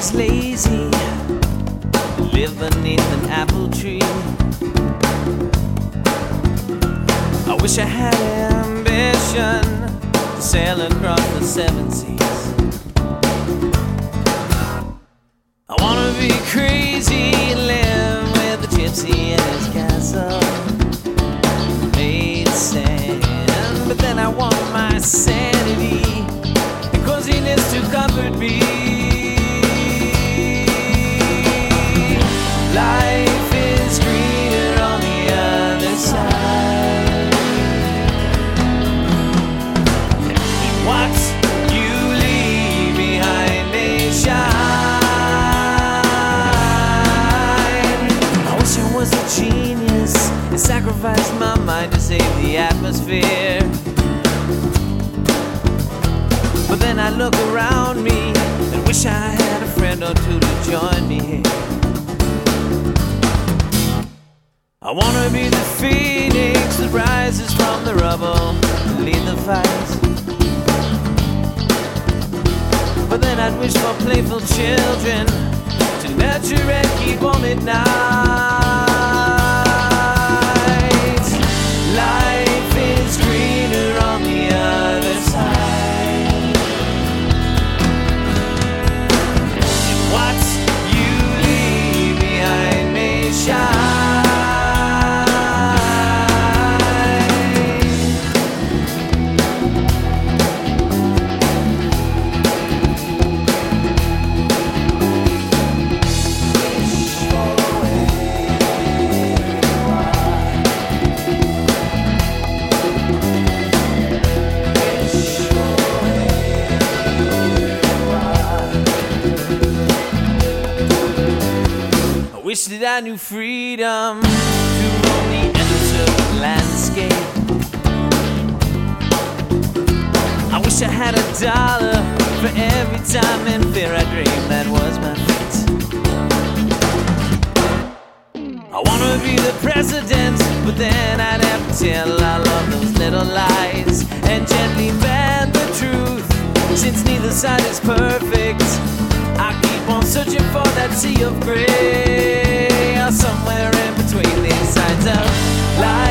was lazy, live beneath an apple tree. I wish I had ambition to sail across the seven seas. I wanna be crazy and live with a gypsy in his castle made sand. But then I want my sanity and coziness to comfort me. Life is greener on the other side. What you leave behind may shine. I wish I was a genius and sacrificed my mind to save the atmosphere. But then I look around me and wish I had a friend or two to join me here. I wanna be the phoenix that rises from the rubble and lead the fight. But then I'd wish for playful children to nurture and keep warm at night. Life is greener on the other side. And what you leave behind may shine. Wish that I knew freedom to roam the undisturbed landscape. I wish I had $1 for every time in fear I dreamed that was my fate. I wanna be the president, but then I'd have to tell all of those little lies and gently ban the truth. Since neither side is perfect, I keep on searching for that sea of gray, or somewhere in between these sides of life.